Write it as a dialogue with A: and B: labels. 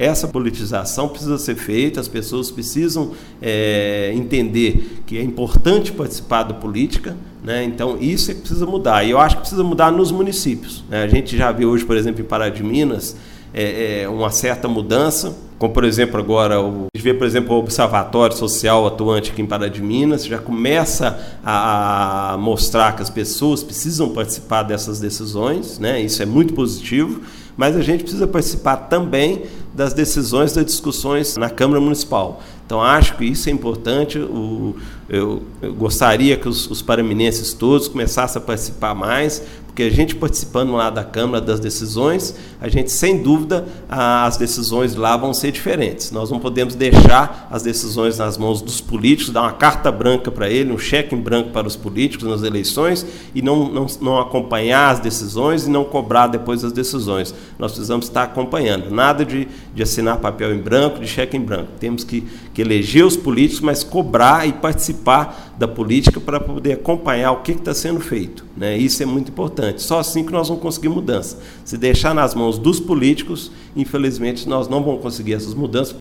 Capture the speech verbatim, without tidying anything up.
A: essa politização precisa ser feita, as pessoas precisam é, entender que é importante participar da política, né? Então isso é que precisa mudar, e eu acho que precisa mudar nos municípios, né? A gente já vê hoje, por exemplo, em Pará de Minas, é, é, uma certa mudança, como por exemplo agora, o, a gente vê por exemplo o Observatório Social atuante aqui em Pará de Minas, já começa a, a mostrar que as pessoas precisam participar dessas decisões, né? Isso é muito positivo, mas a gente precisa participar também das decisões, das discussões na Câmara Municipal. Então, acho que isso é importante. O, eu, eu gostaria que os, os paraminenses todos começassem a participar mais, porque a gente participando lá da Câmara das decisões, a gente, sem dúvida, a, as decisões lá vão ser diferentes. Nós não podemos deixar as decisões nas mãos dos políticos, dar uma carta branca para ele, um cheque em branco para os políticos nas eleições e não, não, não acompanhar as decisões e não cobrar depois as decisões. Nós precisamos estar acompanhando. Nada de, de assinar papel em branco, de cheque em branco. Temos que, que eleger os políticos, mas cobrar e participar da política para poder acompanhar o que está sendo feito, né? Isso é muito importante. Só assim que nós vamos conseguir mudança. Se deixar nas mãos dos políticos, infelizmente, nós não vamos conseguir essas mudanças.